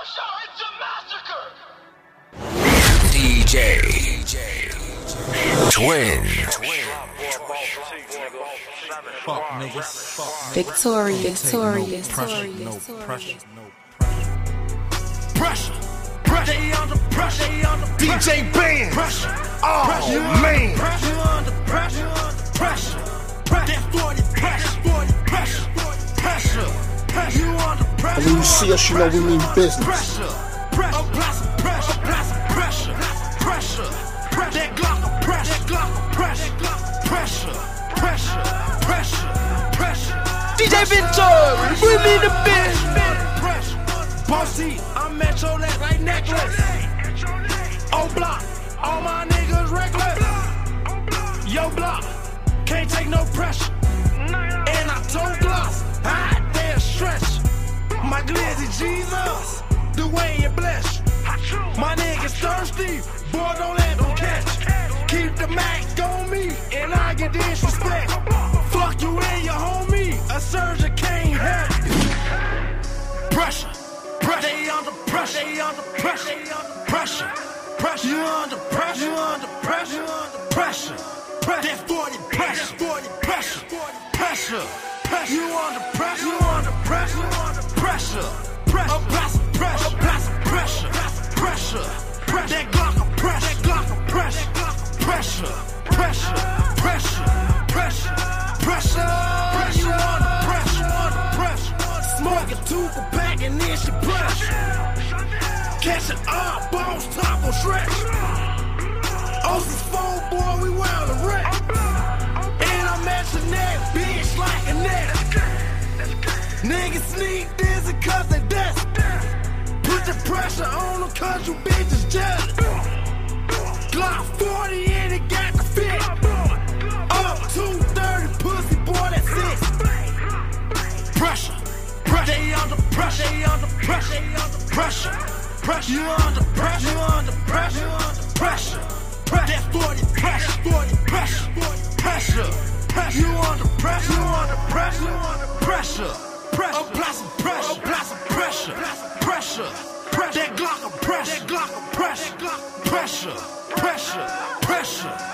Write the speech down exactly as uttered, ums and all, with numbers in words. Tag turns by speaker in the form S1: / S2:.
S1: D J Twin.
S2: Fuck niggas.
S3: Victorious, Victorious,
S2: Pressure,
S3: Victorious,
S2: no pressure, no
S4: Pressure, pressure, they under pressure, they under
S5: D J Benz.
S4: pressure.
S5: Oh
S4: Pressure,
S5: man.
S4: Pressure, you under pressure, you under pressure. That forty pressure, forty pressure, pressure, pressure. You under pressure.
S5: And when you see us, you know we mean business.
S4: Pressure, pressure, apply some pressure, apply some pressure, pressure, pressure. That Glock of pressure, that Glock of pressure, pressure, pressure, pressure, pressure.
S6: D J Victory, bring me the bitch.
S4: Bossy, I'm at your leg like necklace. O block, all my niggas reckless. Yo block, can't take no pressure. And I told gloss, hot damn stretch. My glizzy Jesus, the way you bless. My niggas thirsty, boy don't let them catch. Keep the Mac on me, and I get disrespect. Fuck you and your homie, a surgeon can't help you. Pressure. Pressure, they under pressure, they under pressure, they under pressure, pressure. You under pressure, you under pressure, you under pressure, pressure. That forty pressure, forty pressure, pressure, pressure. You under pressure, you under pressure, you under pressure, pressure. Apply some pressure, apply some pressure, pressure, pressure. That Glock of pressure, that Glock of pressure, pressure, pressure, pressure, pressure, pressure. You under pressure, you under pressure. Smoke a two for pack and then she pressure. Catch it up, bones, taco, stretch. Ocean's phone, boy, we wild and wreck. And I'm at your neck, bitch, like a net. Niggas sneak this and cause they desperate. Put the pressure on them cause you bitches jealous. Glock forty and it got the fit. Up two thirty, pussy, boy, that's it. Pressure. Pressure, they under pressure, they under pressure, they under pressure, pressure. You under pressure, you under pressure, you under pressure, pressure. That forty pressure, forty pressure, pressure, pressure. You under pressure, you under pressure, you under pressure, pressure. Apply some pressure, apply some pressure, pressure, pressure. That Glock of pressure, that Glock of pressure, pressure, pressure, pressure.